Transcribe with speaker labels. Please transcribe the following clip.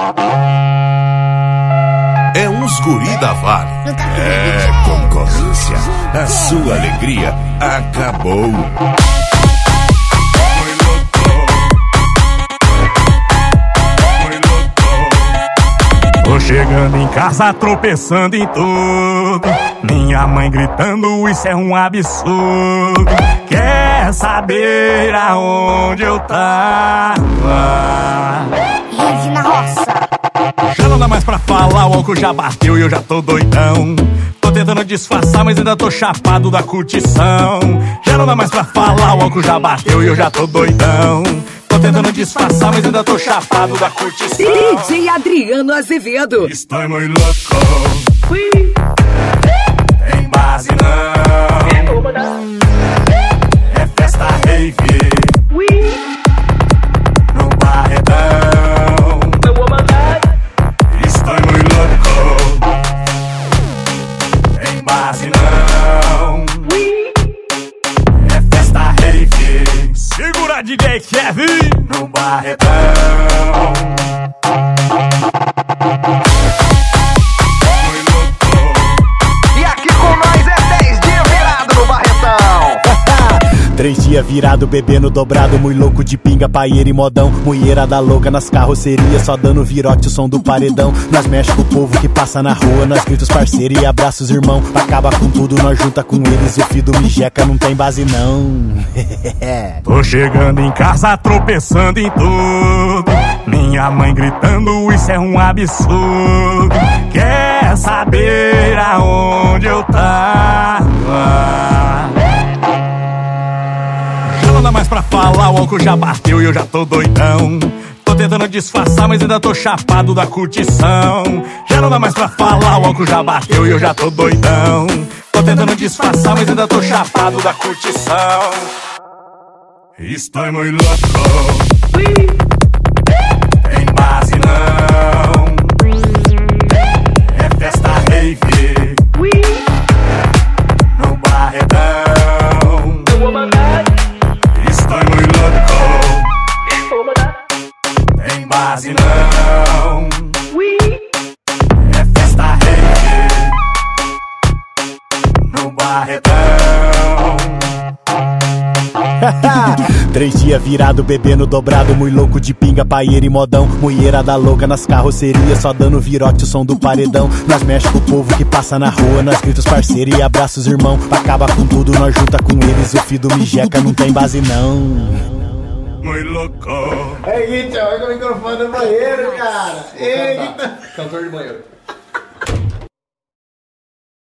Speaker 1: É uns guri da Vale. É concorrência. A sua alegria acabou.
Speaker 2: Tô chegando em casa tropeçando em tudo. Minha mãe gritando, isso é um absurdo. Quer saber aonde eu tava?
Speaker 3: Rede na roça.
Speaker 2: Já não dá mais pra falar, o álcool já bateu e eu já tô doidão. Tô tentando disfarçar, mas ainda tô chapado da curtição. Já não dá mais pra falar, o álcool já bateu e eu já tô doidão. Tô tentando disfarçar, mas ainda tô chapado da curtição.
Speaker 4: DJ Adriano Azevedo.
Speaker 2: Estou muito louco. Tem base não. É festa rave. No barredão. Estou muito louco. Tem base não. É festa rave. Segura DJ Kevin. No barredão.
Speaker 5: E aqui com nós é 10 dias virado no Barretão.
Speaker 6: 3 dias virado, bebendo dobrado, muito louco de pinga, paieira e modão. Mulherada louca nas carrocerias, só dando virote o som do paredão. Nós mexe com o povo que passa na rua, nós gritos parceiro e abraços irmão. Acaba com tudo, nós junta com eles, o filho do Mijeca não tem base não.
Speaker 2: Tô chegando em casa tropeçando em tudo. Minha mãe gritando, isso é um absurdo. Quer saber aonde eu tava? Já não dá mais pra falar, o álcool já bateu e eu já tô doidão. Tô tentando disfarçar, mas ainda tô chapado da curtição. Já não dá mais pra falar, o álcool já bateu e eu já tô doidão. Tô tentando disfarçar, mas ainda tô chapado da curtição. Estou muito louco. Tem base não. É festa rave. No barredão. Estou muito louco. Tem base não. É festa rave. No barredão.
Speaker 6: 3 dias virado, bebendo dobrado, muito louco de pinga, paieira e modão. Mulherada louca nas carrocerias, só dando virote o som do paredão. Nós mexe com o povo que passa na rua, nós gritos parceiro e abraços irmão. Acaba com tudo, nós junta com eles, o filho do Mijeca não tem base não.
Speaker 2: Muito louco.
Speaker 7: Eita, olha o microfone do banheiro, cara. Eita.
Speaker 8: Cantor de banheiro.